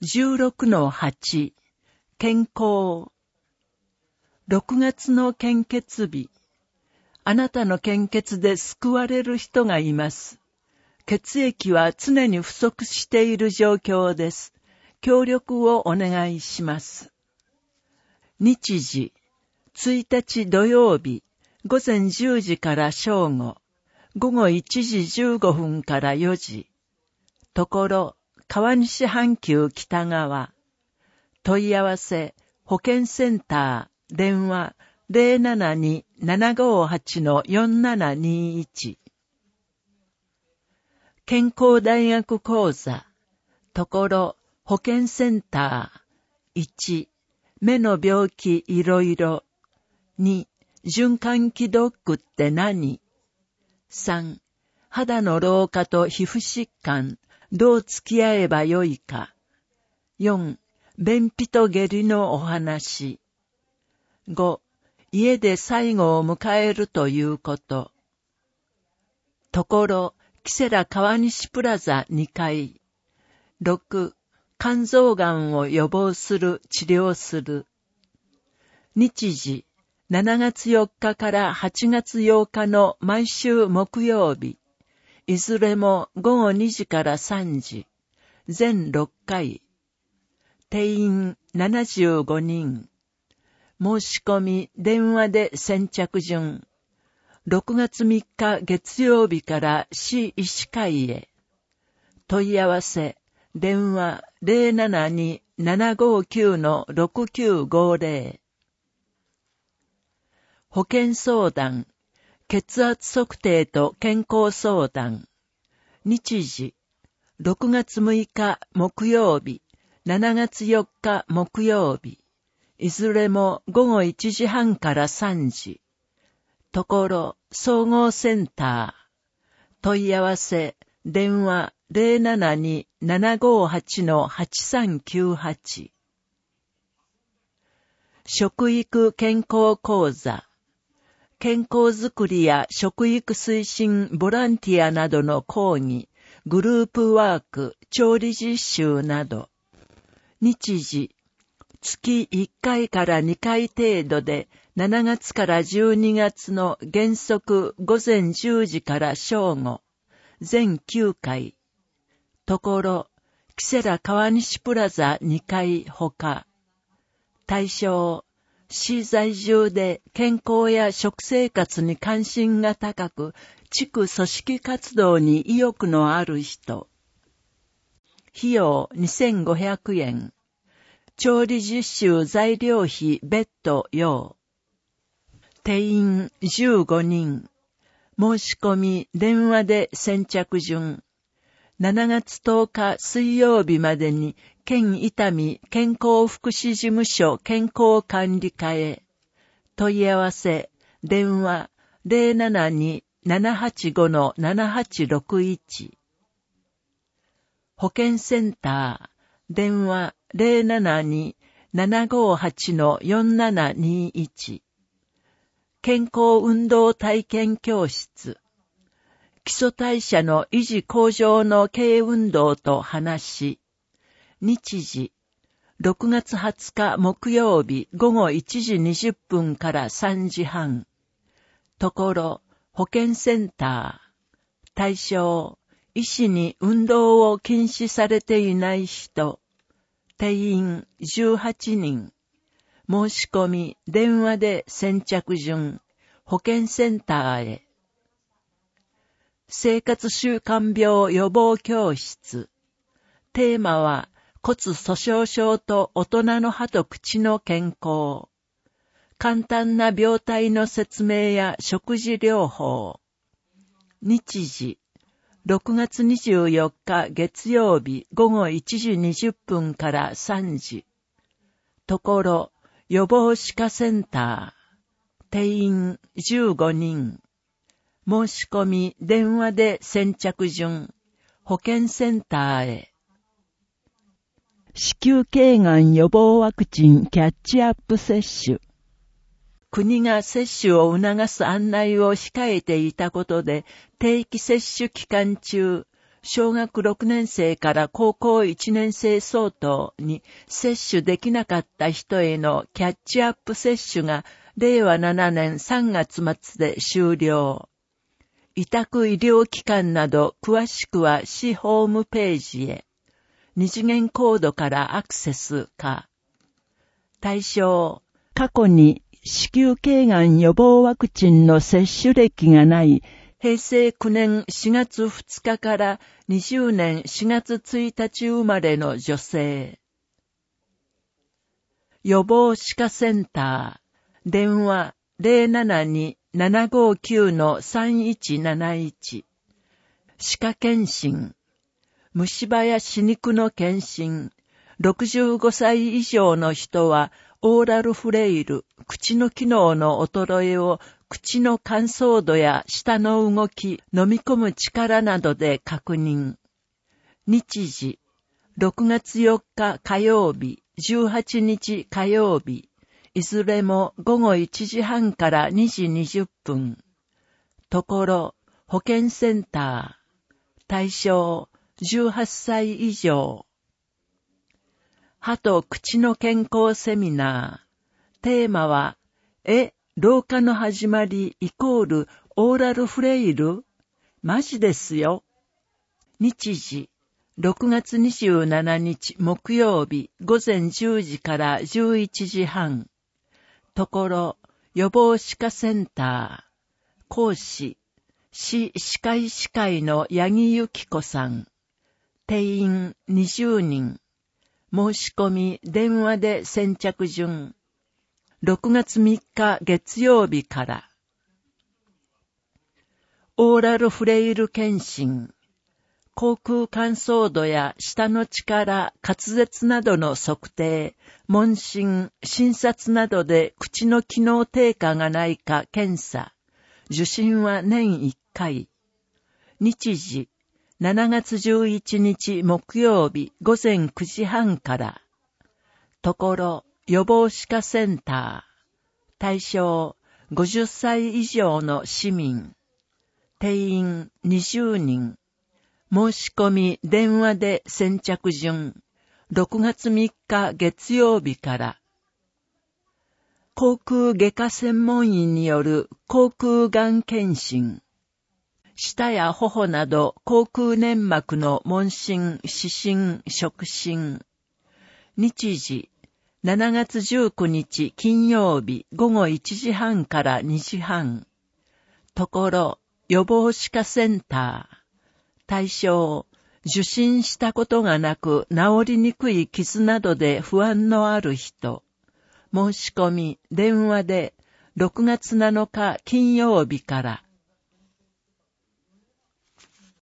16-8 健康。6月の献血日。あなたの献血で救われる人がいます。血液は常に不足している状況です。協力をお願いします。日時、1日土曜日、午前10時から正午、午後1時15分から4時。ところ、川西阪急北側。問い合わせ、保健センター、電話、072-758-4721。健康大学講座。ところ、保健センター。1、目の病気いろいろ。2、循環器ドックって何？ 3、肌の老化と皮膚疾患、どう付き合えばよいか。4、便秘と下痢のお話。5、家で最後を迎えるということ。ところ、キセラ川西プラザ2階。6、肝臓がんを予防する、治療する。日時、7月4日から8月8日の毎週木曜日。いずれも午後2時から3時。全6回。定員75人。申し込み電話で先着順。6月3日月曜日から市医師会へ。問い合わせ、電話 072-759-6950。保健相談、血圧測定と健康相談。日時、6月6日木曜日、7月4日木曜日。いずれも午後1時半から3時。ところ、総合センター。問い合わせ、電話 072-758-8398。食育健康講座。健康づくりや食育推進ボランティアなどの講義、グループワーク、調理実習など。日時、月1回から2回程度で7月から12月の原則午前10時から正午、全9回。ところ、キセラ川西プラザ2階ほか。対象、市在住で健康や食生活に関心が高く、地区組織活動に意欲のある人。費用2500円。調理実習材料費別途用。定員15人。申し込み電話で先着順。7月10日水曜日までに県伊丹健康福祉事務所健康管理課へ。問い合わせ、電話 072-785-7861。保健センター、電話 072-758-4721。健康運動体験教室。基礎代謝の維持向上の軽運動と話。日時、6月20日木曜日午後1時20分から3時半。ところ、保健センター。対象、医師に運動を禁止されていない人。定員18人。申し込み電話で先着順。保健センターへ。生活習慣病予防教室。テーマは骨粗鬆症と大人の歯と口の健康。簡単な病態の説明や食事療法。日時、6月24日月曜日午後1時20分から3時。ところ、予防歯科センター。定員15人。申し込み電話で先着順。保健センターへ。子宮頸がん予防ワクチンキャッチアップ接種。国が接種を促す案内を控えていたことで、定期接種期間中、 小学6年生から高校1年生相当に接種できなかった人へのキャッチアップ接種が令和7年3月末で終了。委託医療機関など詳しくは市ホームページへ。二次元コードからアクセスか。対象、過去に子宮頸がん予防ワクチンの接種歴がない平成9年4月2日から20年4月1日生まれの女性。予防歯科センター、電話 072-759-3171。歯科検診、虫歯や歯肉の検診、65歳以上の人はオーラルフレイル、口の機能の衰えを口の乾燥度や舌の動き、飲み込む力などで確認。日時、6月4日火曜日、18日火曜日、いずれも午後1時半から2時20分。ところ、保健センター。対象、18歳以上。歯と口の健康セミナー。テーマは、老化の始まりイコールオーラルフレイル？マジですよ。日時、6月27日木曜日午前10時から11時半。ところ、予防歯科センター。講師、市歯科医師会の八木由紀子さん。定員20人。申し込み電話で先着順。6月3日月曜日から。オーラルフレイル検診。口腔乾燥度や舌の力、滑舌などの測定、問診、診察などで口の機能低下がないか検査。受診は年1回。日時、7月11日木曜日午前9時半から。ところ、予防歯科センター。対象、50歳以上の市民。定員20人。申し込み電話で先着順。6月3日月曜日から。口腔外科専門医による口腔がん検診。舌や頬など口腔粘膜の問診、視診、触診。日時、7月19日金曜日午後1時半から2時半。ところ、予防歯科センター。対象、受診したことがなく治りにくい傷などで不安のある人。申し込み電話で6月7日金曜日から。